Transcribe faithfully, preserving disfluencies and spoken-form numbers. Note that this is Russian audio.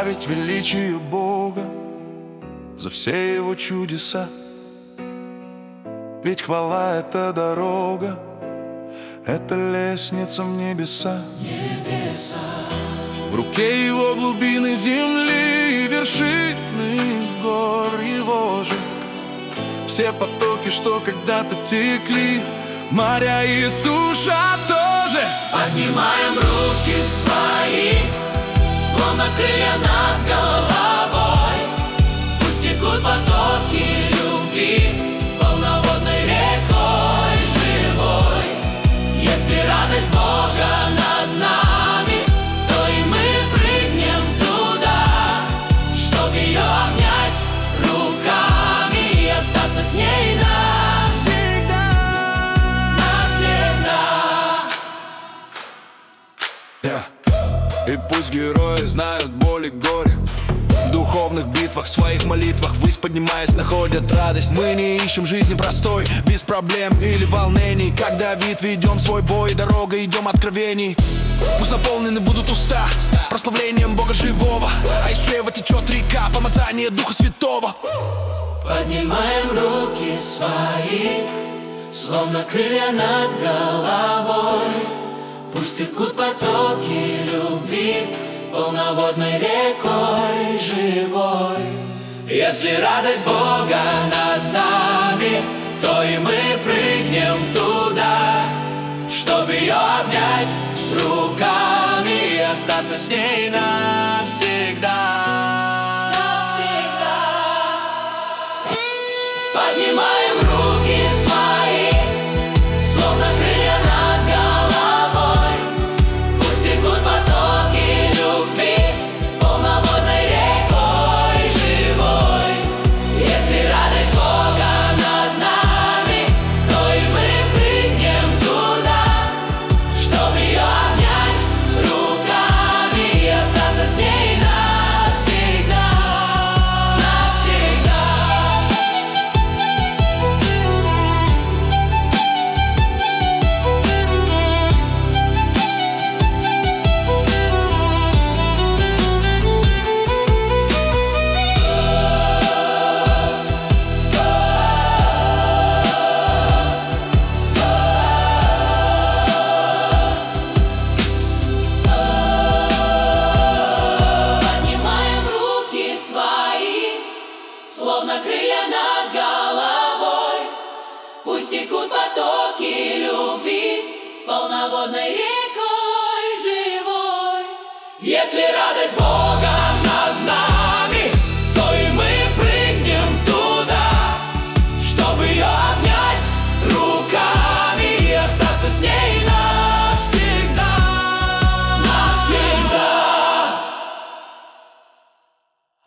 прославить величие Бога за все Его чудеса. Ведь хвала — это дорога, это лестница в небеса. Небеса. В руке Его глубины земли и вершины гор Его же. Все потоки, что когда-то текли, моря и суша тоже. Поднимаем руки свои, словно крылья над головой. Пусть текут потоки любви полноводной рекой живой. Если радость Бога над нами, то и мы прыгнем туда, чтоб ее обнять руками и остаться с ней навсегда. И пусть герои знают боль и горе, в духовных битвах, в своих молитвах ввысь поднимаясь, находят радость. Мы не ищем жизни простой, без проблем или волнений. Как Давид ведем свой бой, дорога идем откровений. Пусть наполнены будут уста прославлением Бога живого, а из чрева течет река помазания Духа Святого. Поднимаем руки свои, словно крылья над головой. Пусть текут потоки любви полноводной рекой живой. Если радость Бога над нами, то и мы прыгнем туда, чтобы ее обнять руками и остаться с ней навсегда. Навсегда. Поднимаем руки свои, словно крылья над головой. Пусть текут потоки любви полноводной рекой живой. Если радость Бога над нами, то и мы прыгнем туда, чтобы ее обнять руками и остаться с ней навсегда. Навсегда. Поднимаем руки свои, словно крылья над головой. Пусть текут потоки любви полноводной рекой живой. Если радость Бога